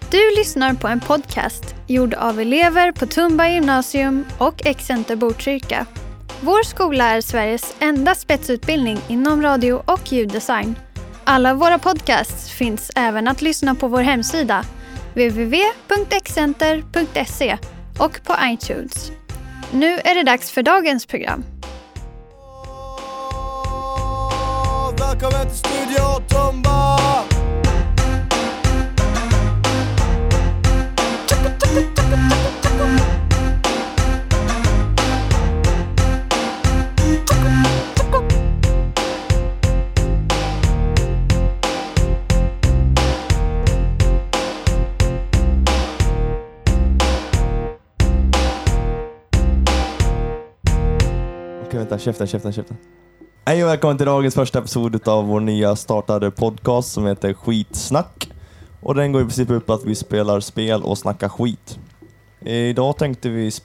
Du lyssnar på en podcast gjord av elever på Tumba gymnasium och Excenter Botkyrka. Vår skola är Sveriges enda spetsutbildning inom radio- och ljuddesign. Alla våra podcasts finns även att lyssna på vår hemsida www.excenter.se och på iTunes. Nu är det dags för dagens program. Välkommen till Studio Tumba! Okej, vänta, käften. Hej och välkommen till dagens första episod av vår nya startade podcast som heter Skitsnack. Och den går i princip ut på att vi spelar spel och snackar skit. Idag tänkte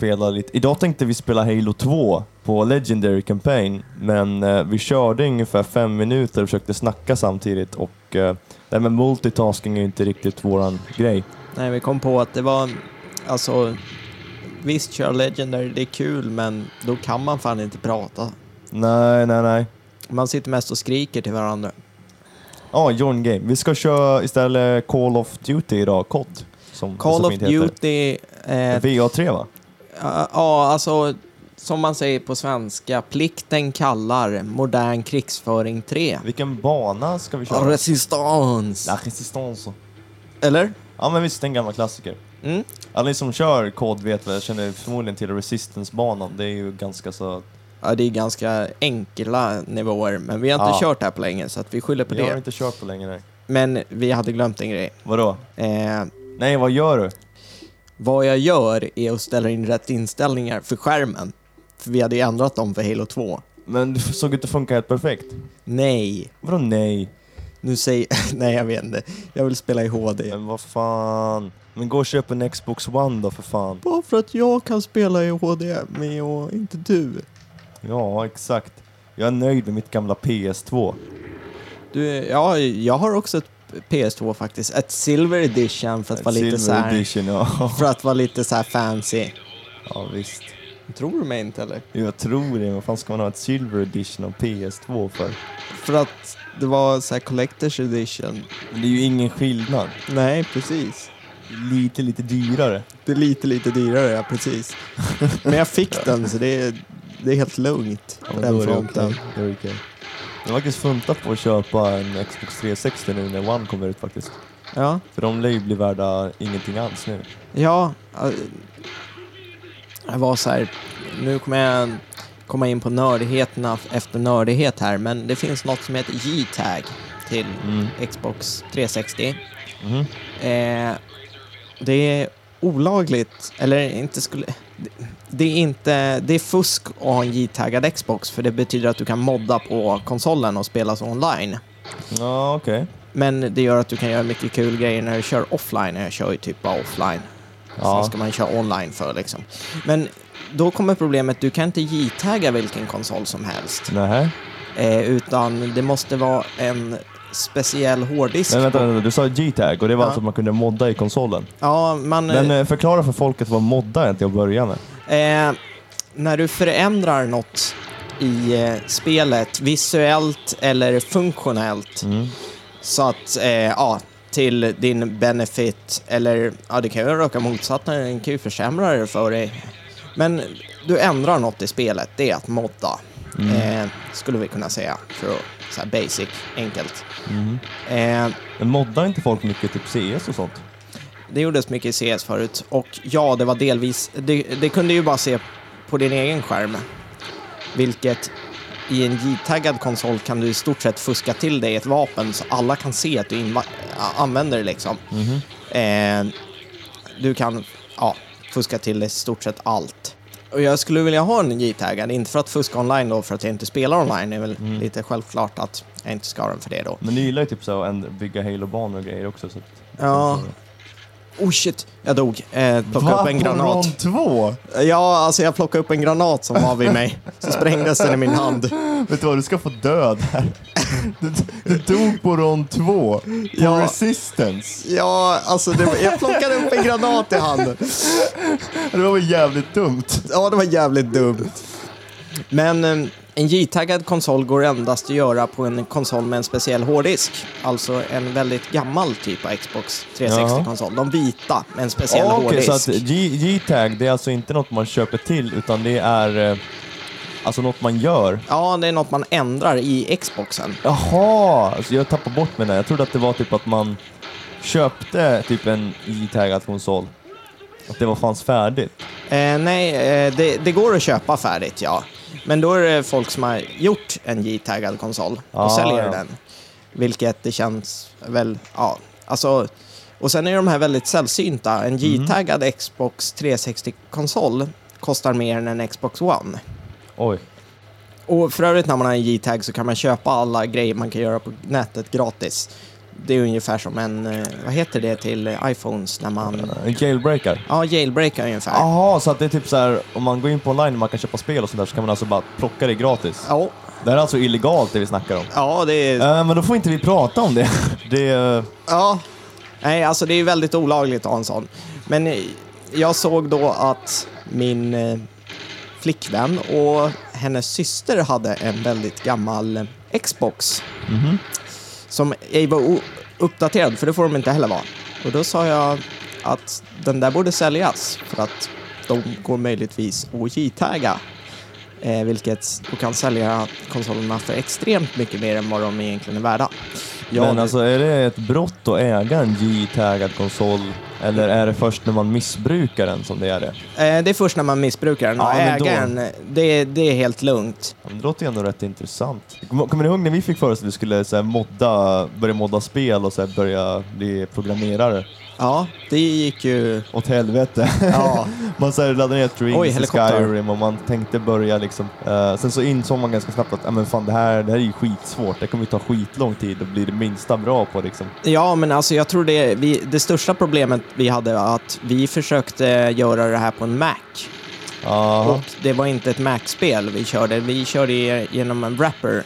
vi spela Halo 2 på Legendary Campaign. Men vi körde ungefär 5 minuter och försökte snacka samtidigt. Och det här med multitasking är inte riktigt våran grej. Nej, vi kom på att det var... Alltså, visst kör Legendary, det är kul, men då kan man fan inte prata. Nej. Man sitter mest och skriker till varandra. Ja, join game. Vi ska köra istället Call of Duty idag, COD. Call of Duty... VA3 va? Ja, alltså som man säger på svenska, plikten kallar modern krigsföring 3. Vilken bana ska vi köra? Resistance. La Resistance. Eller? Ja, men visst, en gammal klassiker. Alla som kör COD vet väl, känner förmodligen till Resistance-banan. Det är ju ganska så... Ja, det är ganska enkla nivåer, men vi har inte kört här på länge så att vi skyller på det. Jag har inte kört på länge, nej. Men vi hade glömt en grej. Vadå? Nej, vad gör du? Vad jag gör är att ställa in rätt inställningar för skärmen. För vi hade ju ändrat dem för Halo 2. Men du såg inte funka helt perfekt. Nej. Vadå nej? Nu säger... Nej, jag vet inte. Jag vill spela i HD. Men vad fan? Men gå och köp en Xbox One då, för fan. Bara för att jag kan spela i HD med och inte du. Ja, exakt. Jag är nöjd med mitt gamla PS2. Ja, jag har också ett PS2 faktiskt. Ett Silver Edition för att vara lite så här... Edition, ja. För att vara lite så här fancy. Ja, visst. Tror du mig inte, eller? Jag tror det. Vad fan ska man ha ett Silver Edition av PS2 för? För att det var så här Collector's Edition. Men det är ju ingen skillnad. Nej, precis. Lite dyrare. Det är lite dyrare, ja, precis. Men jag fick den, så det är helt lugnt på den fronten. Det är okej. Jag har faktiskt funtat på att köpa en Xbox 360 nu när One kommer ut faktiskt. Ja. För de lär ju bli värda ingenting alls nu. Ja. Jag var så här... Nu kommer jag komma in på nördigheterna efter nördighet här. Men det finns något som heter G-Tag till Xbox 360. Det är olagligt, eller inte skulle... Det är fusk att ha en G-taggad Xbox, för det betyder att du kan modda på konsolen och spela online. Ja, okej. Men det gör att du kan göra mycket kul grejer när du kör offline. Jag kör ju typ bara offline. Ja. Sen ska man köra online för liksom. Men då kommer problemet, du kan inte G-tagga vilken konsol som helst. Nej. Utan det måste vara en speciell hårddisk. Men vänta, du sa G-tag och det var alltså att man kunde modda i konsolen. Ja, Men förklara för folket vad modda är till att börja med. När du förändrar något i spelet visuellt eller funktionellt så att till din benefit, eller det kan ju röka motsatt, den kan ju försämra det för dig. Men du ändrar något i spelet, det är att modda. Skulle vi kunna säga, för att så här basic, enkelt. Men moddar inte folk mycket typ CS och sånt? Det gjordes mycket i CS förut. Och ja, det var delvis... Det kunde ju bara se på din egen skärm. Vilket i en G-taggad konsol kan du i stort sett fuska till dig ett vapen så alla kan se att du använder det liksom. Du kan fuska till i stort sett allt. Och jag skulle vilja ha en G-taggad, inte för att fuska online då, för att jag inte spelar online. Det är väl lite självklart att jag inte ska ha den för det då. Men ni gillar ju typ så att bygga Halo-banor och grejer också. Så att, ja. Oh shit, jag dog. Plockade upp en granat. Round 2? Ja, alltså jag plockade upp en granat som var vid mig. Så sprängdes den i min hand. Vet du vad, du ska få död här. Du dog på rond 2. På resistance. Ja, alltså jag plockade upp en granat i handen. Det var väl jävligt dumt. Ja, det var jävligt dumt. Men en J-taggad konsol går endast att göra på en konsol med en speciell hårddisk. Alltså en väldigt gammal typ av Xbox 360-konsol. De vita med en speciell hårddisk. Så att J-tag, det är alltså inte något man köper till, utan det är alltså något man gör. Ja, det är något man ändrar i Xboxen. Jaha, alltså jag tappar bort mig där. Jag trodde att det var typ att man köpte typ en J-taggad konsol. Att det fanns färdigt. Nej, det går att köpa färdigt, ja. Men då är det folk som har gjort en J-taggad konsol och säljer den. Vilket det känns väl, ja. Alltså, och sen är de här väldigt sällsynta. En J-taggad Xbox 360-konsol kostar mer än en Xbox One. Oj. Och för övrigt när man har en J-tag så kan man köpa alla grejer man kan göra på nätet gratis. Det är ungefär som en, vad heter det till iPhones när man... Jailbreaker? Ja, jailbreaker ungefär. Jaha, så att det är typ så här, om man går in på online och man kan köpa spel och sånt där, så kan man alltså bara plocka det gratis. Ja. Det här är alltså illegalt det vi snackar om. Ja, det är... Men då får inte vi prata om det. Ja. Nej, alltså det är väldigt olagligt att ha en sån. Men jag såg då att min flickvän och hennes syster hade en väldigt gammal Xbox. Som ej var uppdaterad, för det får de inte heller vara. Och då sa jag att den där borde säljas för att de går möjligtvis att J-tagga. Vilket du kan sälja konsolerna för extremt mycket mer än vad de egentligen är värda. Men alltså, är det ett brott att äga en J-taggad konsol? Eller är det först när man missbrukar den som det är det? Det är först när man missbrukar den. Och ägaren, det är helt lugnt. Det låter ju ändå rätt intressant. Kommer ni ihåg när vi fick för oss att vi skulle så här, börja modda spel och så här, börja bli programmerare? Ja, det gick ju... Åt helvete. Ja. Man så här, laddade ner Strings och Skyrim och man tänkte börja liksom... sen så insåg man ganska snabbt att men fan, det här är ju skitsvårt. Det kommer ju ta skitlång tid och bli det minsta bra på liksom. Ja, men alltså jag tror det största problemet vi hade var att vi försökte göra det här på en Mac. Aha. Och det var inte ett Mac-spel vi körde. Vi körde genom en wrapper.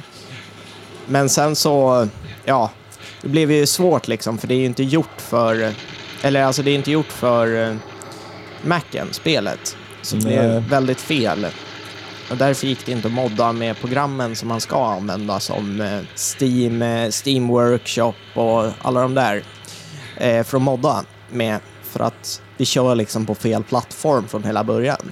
Men sen så... Ja, det blev ju svårt liksom, för det är ju inte gjort för... Eller alltså det är inte gjort för Macen, spelet. Så det är väldigt fel. Och därför gick det inte att modda med programmen som man ska använda, som Steam Workshop och alla de där. För att modda med, för att vi kör liksom på fel plattform från hela början.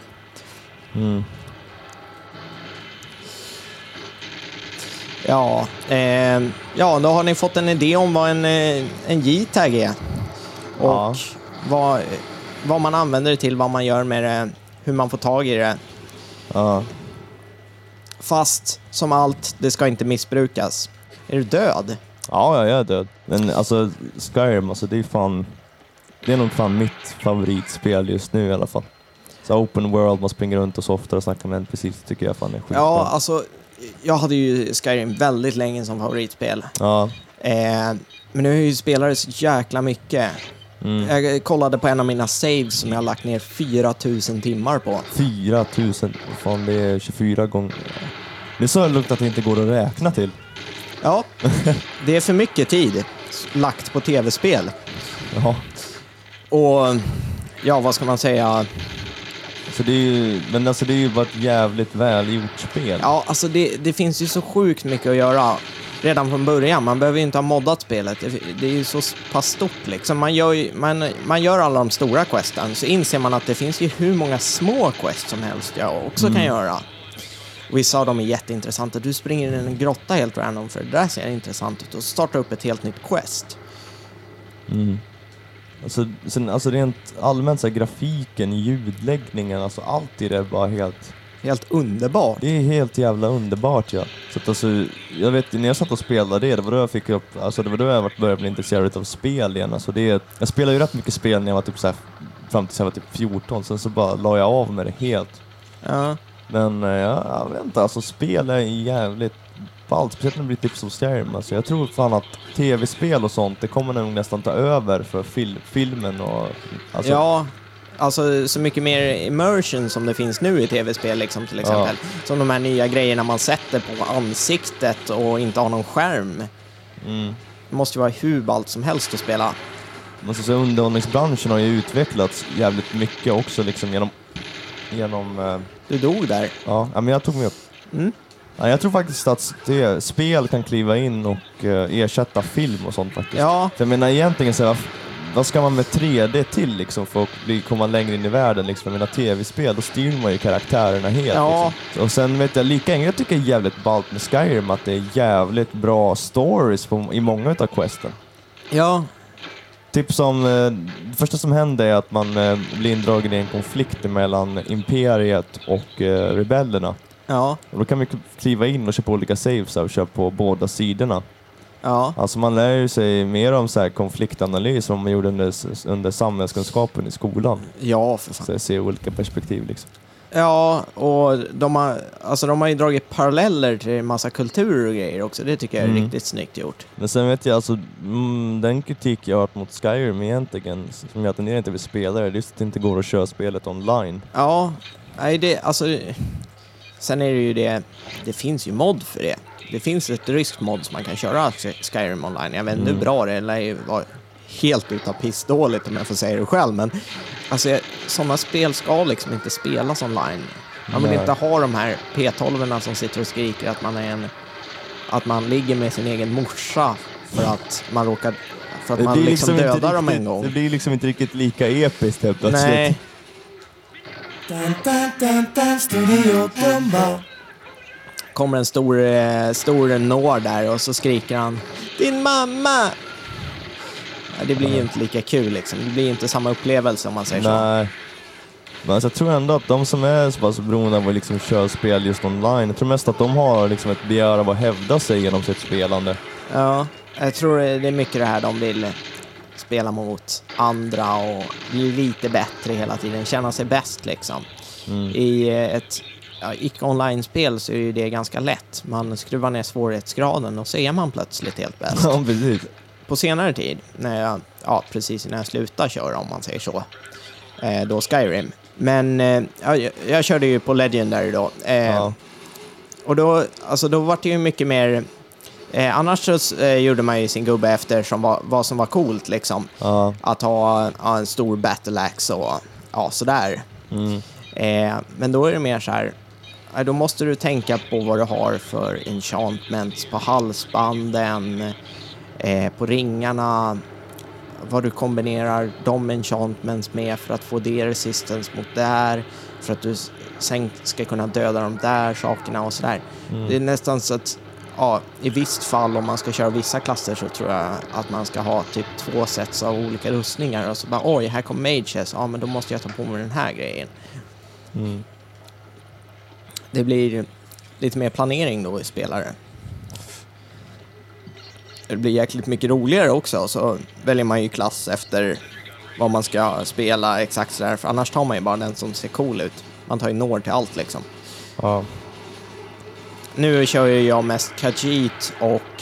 Ja, då har ni fått en idé om vad en J-tag är. Och vad man använder det till, vad man gör med det, hur man får tag i det. Ja. Fast som allt, det ska inte missbrukas. Är du död? Ja, jag är död. Men alltså Skyrim, alltså det är nog fan mitt favoritspel just nu i alla fall. Så open world, man springer runt och softar och snackar med precis, tycker jag fan är skitbra. Ja, alltså jag hade ju Skyrim väldigt länge som favoritspel. Ja. Men nu har jag ju spelat det så jäkla mycket. Jag kollade på en av mina saves som jag har lagt ner 4000 timmar på. 4000? Fan, det är 24 gånger. Det är så lugnt att det inte går att räkna till. Ja, det är för mycket tid lagt på tv-spel. Jaha. Och ja, vad ska man säga? Så det är ju bara ett jävligt välgjort spel. Ja, alltså det finns ju så sjukt mycket att göra redan från början. Man behöver ju inte ha moddat spelet. Det är ju så pass stort liksom. Man gör alla de stora questen, så inser man att det finns ju hur många små quest som helst jag också kan göra. Och vissa av dem är jätteintressanta. Du springer in i en grotta helt random, för det där ser intressant ut, och startar upp ett helt nytt quest. Alltså rent allmänt så här, grafiken, ljudläggningen, alltså allt i det är bara helt underbart. Det är helt jävla underbart, ja. Så att alltså, jag vet, när jag satt och spelade det var då jag fick upp, alltså det var då jag började bli intresserad av spel igen. Alltså jag spelade ju rätt mycket spel när jag var typ så här, fram tills jag var typ 14, sen så bara la jag av med det helt. Ja. Men jag vet inte, alltså spel är jävligt ballt, speciellt när det blir tips som Skyrim. Alltså jag tror fan att tv-spel och sånt, det kommer nog nästan ta över för filmen och alltså. Ja, alltså så mycket mer immersion som det finns nu i tv-spel liksom, till exempel. Som de här nya grejerna man sätter på ansiktet och inte har någon skärm. Det måste ju vara hur ballt som helst att spela. Underhållningsbranschen har ju utvecklats jävligt mycket också liksom genom Du dog där. Ja, men jag tog mig upp. Ja, jag tror faktiskt att spel kan kliva in och ersätta film och sånt faktiskt. Ja. För jag menar egentligen så vad ska man med 3D till liksom för att komma längre in i världen liksom? Jag menar tv-spel, då styr man ju karaktärerna helt liksom. Och sen vet jag lika jag tycker det är jävligt ballt med Skyrim att det är jävligt bra stories i många utav questen. Ja. Typ som, det första som händer är att man blir indragen i en konflikt mellan imperiet och rebellerna. Ja. Och då kan vi kliva in och köpa olika saves och köra på båda sidorna. Ja. Alltså man lär ju sig mer om så här konfliktanalys som man gjorde under samhällskunskapen i skolan. Ja, för fan. Så jag ser olika perspektiv liksom. Ja, och de har ju dragit paralleller till en massa kulturer och grejer också. Det tycker jag är riktigt snyggt gjort. Men sen vet jag alltså, den kritik jag har hört mot Skyrim egentligen, som jag attenderar inte vill spela det är just att det inte går att köra spelet online. Ja, nej sen är det ju det finns ju mod för det. Det finns ett ryskt mod som man kan köra Skyrim online. Jag vet inte hur bra det är, eller var helt utav pissdåligt om jag får säga det själv. Men alltså, sådana spel ska liksom inte spelas online. Man vill inte ha de här P12-erna som sitter och skriker att man ligger med sin egen morsa för att man liksom dödar dem en gång. Det blir liksom inte riktigt lika episkt helt plötsligt. Nej. Kommer en stor når där och så skriker han din mamma. Ja, det blir ju inte lika kul liksom. Det blir inte samma upplevelse om man säger så. Nej. Men alltså, jag tror ändå att de som är så pass beroende av att liksom köra spel just online, jag tror mest att de har liksom ett begär av att hävda sig genom sitt spelande. Ja, jag tror det är mycket det här de vill spela mot andra och bli lite bättre hela tiden, känna sig bäst liksom. I ett icke-online-spel så är ju det ganska lätt. Man skruvar ner svårighetsgraden och så är man plötsligt helt bäst. Ja, precis. På senare tid, precis innan jag slutade köra om man säger så, då Skyrim. Men jag körde ju på Legendary då. Och då var det ju mycket mer... annars så gjorde man ju sin gubbe efter vad som var coolt liksom. Att ha en stor battle axe och sådär. Men då är det mer så här, då måste du tänka på vad du har för enchantments på halsbanden, på ringarna, vad du kombinerar de enchantments med för att få det resistance mot där, för att du sen ska kunna döda de där sakerna och sådär. Det är nästan så att i visst fall om man ska köra vissa klasser så tror jag att man ska ha typ 2 sets av olika rustningar och så bara, oj, här kommer mages, men då måste jag ta på mig den här grejen. Det blir lite mer planering då i spelare. Det blir jäkligt mycket roligare också, så väljer man ju klass efter vad man ska spela exakt så där, för annars tar man ju bara den som ser cool ut. Man tar ju Nord till allt liksom. Ja. Nu kör ju jag mest Khajiit och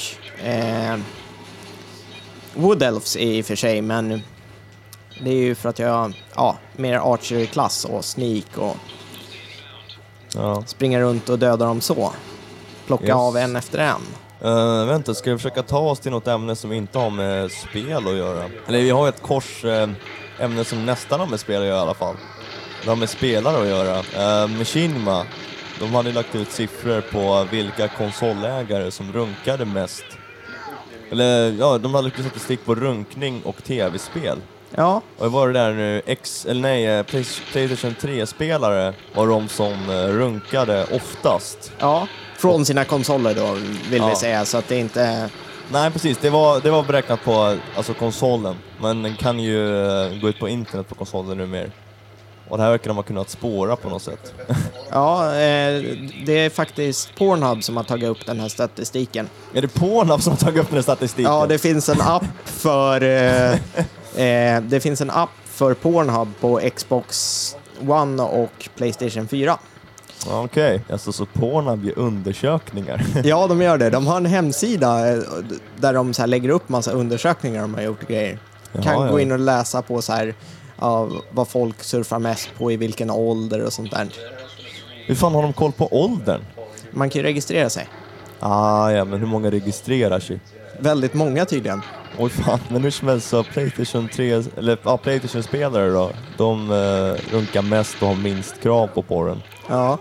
Wood Elves i och för sig, men det är ju för att jag mer archery-klass och sneak och springa runt och döda dem så. Plocka av en efter en. Vänta, ska vi försöka ta oss till något ämne som inte har med spel att göra? Eller vi har ett ämne som nästan har med spel att göra i alla fall. Det har med spelare att göra. Machinima, de hade lagt ut siffror på vilka konsolägare som runkade mest. Eller de hade lagt ut statistik på runkning och tv-spel. Ja. Och var det där nu PlayStation 3-spelare var de som runkade oftast. Ja, från sina konsoler då vill vi säga, så att det inte... Nej, precis. Det var beräknat på alltså konsolen, men den kan ju gå ut på internet på konsolen nu mer. Och det här verkar de ha kunnat spåra på något sätt. Ja, det är faktiskt Pornhub som har tagit upp den här statistiken. Är det Pornhub som har tagit upp den här statistiken? Ja, det finns en app för det finns en app för Pornhub på Xbox One och PlayStation 4. Okej, alltså så Pornhub gör undersökningar. Ja, de gör det. De har en hemsida där de så här lägger upp massa undersökningar de har gjort och grejer. Kan gå in och läsa på så här, vad folk surfar mest på, i vilken ålder och sånt där. Hur fan har de koll på åldern? Man kan ju registrera sig. Ja, men hur många registrerar sig? Väldigt många tydligen. Oj fan, men hur som helst så PlayStation 3, eller PlayStation-spelare då, de runkar mest och har minst krav på porren. Ja.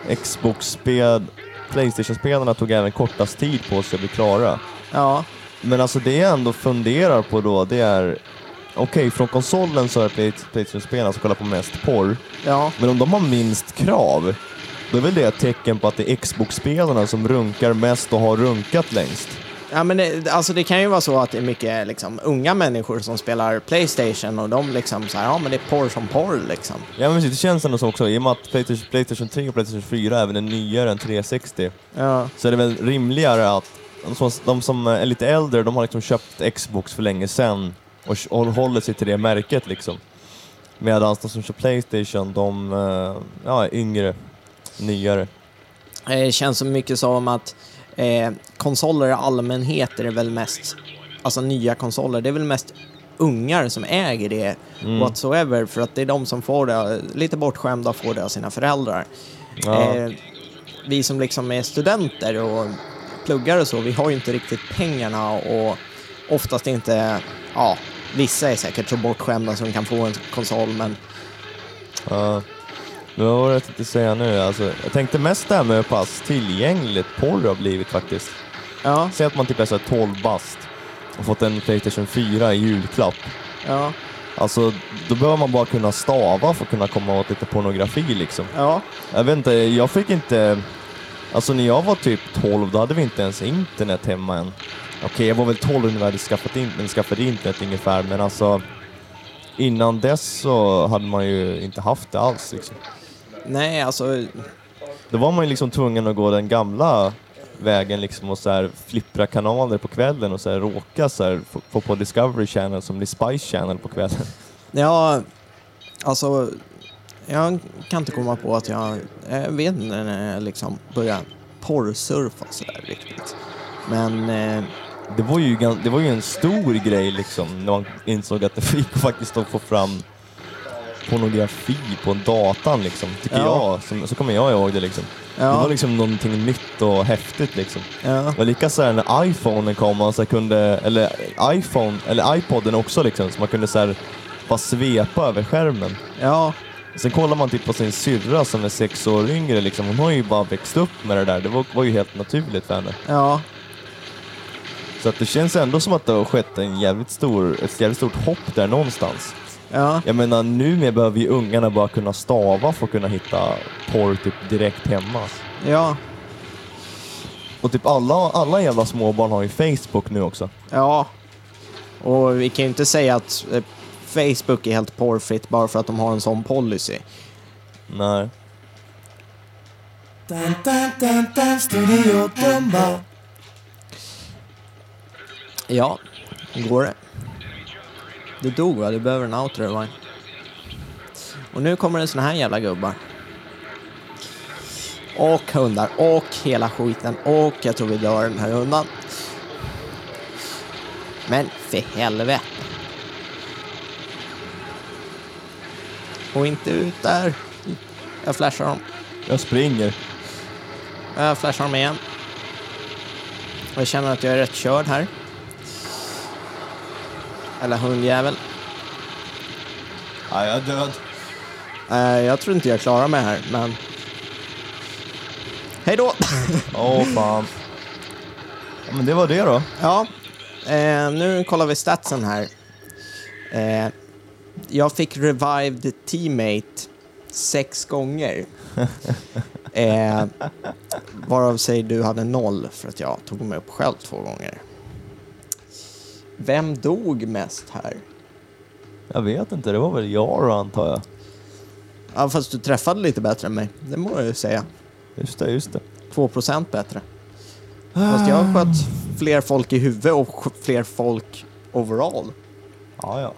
PlayStation-spelarna tog även kortast tid på sig att bli klara. Ja. Men alltså det jag ändå funderar på då, det är okej, från konsolen så är PlayStation-spelarna som kollar på mest porr. Ja. Men om de har minst krav, då är väl det ett tecken på att det är Xbox-spelarna som runkar mest och har runkat längst. Ja, men det kan ju vara så att det är mycket liksom unga människor som spelar PlayStation och de liksom så här, ja men det är porr som porr liksom. Ja, men det känns ändå så också, i och med att PlayStation 3 och PlayStation 4 även är nyare än 360, så är det väl rimligare att de som är lite äldre, de har liksom köpt Xbox för länge sedan och håller sig till det märket liksom. Medan de som kör PlayStation, de är yngre, nyare. Det känns så mycket som att konsoler i allmänhet är väl mest, alltså nya konsoler, det är väl mest ungar som äger det whatsoever, för att det är de som får det, lite bortskämda, får det av sina föräldrar. Ja. Vi som liksom är studenter och pluggar och så, vi har ju inte riktigt pengarna och oftast inte, vissa är säkert så bortskämda som kan få en konsol, men vad var det jag tänkte säga nu? Alltså, jag tänkte mest där med hur pass tillgängligt porr har blivit faktiskt. Ja. Säg att man typ är så 12 bast och fått en PlayStation 4 i julklapp. Ja. Alltså, då behöver man bara kunna stava för att kunna komma åt lite pornografi liksom. Ja. Jag vet inte, jag fick inte... Alltså när jag var typ 12, då hade vi inte ens internet hemma än. Okej, jag var väl 12 när vi hade skaffat internet ungefär, men alltså... Innan dess så hade man ju inte haft det alls liksom. Nej, alltså... Då var man ju liksom tvungen att gå den gamla vägen liksom och så här flippra kanaler på kvällen och så här råka så här få på Discovery Channel som blir Spice Channel på kvällen. Ja, alltså... Jag kan inte komma på att jag vet inte när jag liksom började porrsurfa så där riktigt. Men... Det var ju en stor grej liksom när man insåg att det gick faktiskt att få fram pornografi på datan liksom, tycker jag. Så kommer jag ihåg det liksom. Ja. Det var liksom någonting nytt och häftigt liksom. Ja. Det var lika så här när iPhonen kom och så kunde, eller iPoden också liksom, så man kunde så här bara svepa över skärmen. Ja. Sen kollar man typ på sin syrra som är 6 år yngre liksom, hon har ju bara växt upp med det där. Det var ju helt naturligt för henne. Ja. Så att det känns ändå som att det har skett ett jävligt stort hopp där någonstans. Ja. Jag menar, nu behöver ju ungarna bara kunna stava för att kunna hitta porr typ direkt hemma. Ja. Och typ alla jävla småbarn har ju Facebook nu också. Ja. Och vi kan ju inte säga att Facebook är helt porrfritt bara för att de har en sån policy. Nej. Studio Dumba. Ja, hur går det? Du dog va? Du behöver en outro va? Och nu kommer det såna här jävla gubbar. Och hundar. Och hela skiten. Och jag tror vi dör den här hundan. Men för helvete. Och inte ut där. Jag flashar dem. Jag springer. Jag flashar dem igen. Och jag känner att jag är rätt körd här. Eller hundjävel. Ja, jag är död. Jag tror inte jag klarar mig här, men... Hej då! Fan. Ja, men det var det då. Ja. Nu kollar vi statsen här. Jag fick revived teammate 6 gånger. Varav säger du hade 0 för att jag tog mig upp själv 2 gånger. Vem dog mest här? Jag vet inte, det var väl jag då, antar jag. Ja, fast du träffade lite bättre än mig. Det må jag ju säga. Just det. 2% bättre. Fast jag har skött fler folk i huvudet och fler folk overall. Ja.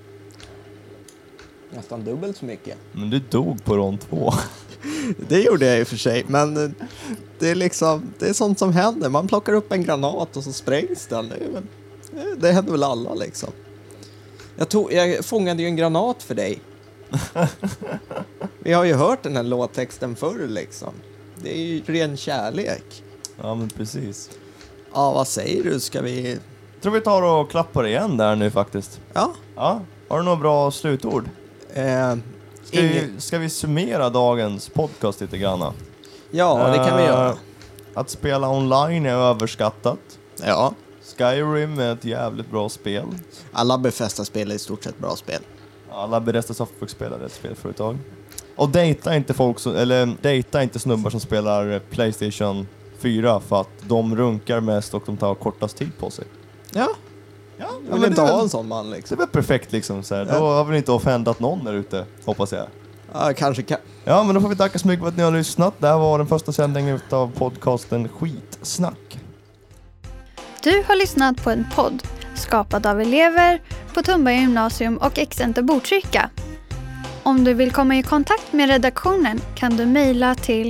Nästan dubbelt så mycket. Men du dog på rond 2. Det gjorde jag i och för sig, men det är liksom, det är sånt som händer. Man plockar upp en granat och så sprängs den. Det händer väl alla liksom. Jag fångade ju en granat för dig. Vi har ju hört den här låttexten förr liksom. Det är ju ren kärlek. Ja, men precis. Ja, vad säger du? Ska vi... Jag tror vi tar och klappar igen där nu faktiskt. Ja. Ja, har du några bra slutord? Ska vi summera dagens podcast lite grann? Ja, det kan vi göra. Att spela online är överskattat. Ja. Skyrim är ett jävligt bra spel. Alla Bethesda-spel är i stort sett bra spel. Alla Bethesda Softworks-spelare är ett spelföretag. Och dejta inte snubbar som spelar PlayStation 4 för att de runkar mest och de tar kortast tid på sig. Ja. Jag vill inte ha en sån man liksom. Det är perfekt liksom så här. Då har vi inte offendat någon där ute, hoppas jag. Ja, kanske kan. Ja, men då får vi tacka så mycket för att ni har lyssnat. Det här var den första sändningen av podcasten Skitsnack. Du har lyssnat på en podd skapad av elever på Tumba gymnasium och Excenter Botkyrka. Om du vill komma i kontakt med redaktionen kan du mejla till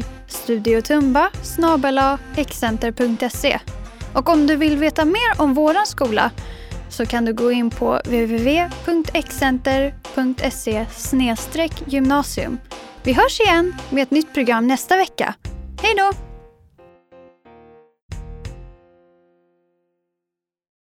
studiotumba@excenter.se. Och om du vill veta mer om våran skola så kan du gå in på www.excenter.se/gymnasium. Vi hörs igen med ett nytt program nästa vecka. Hej då!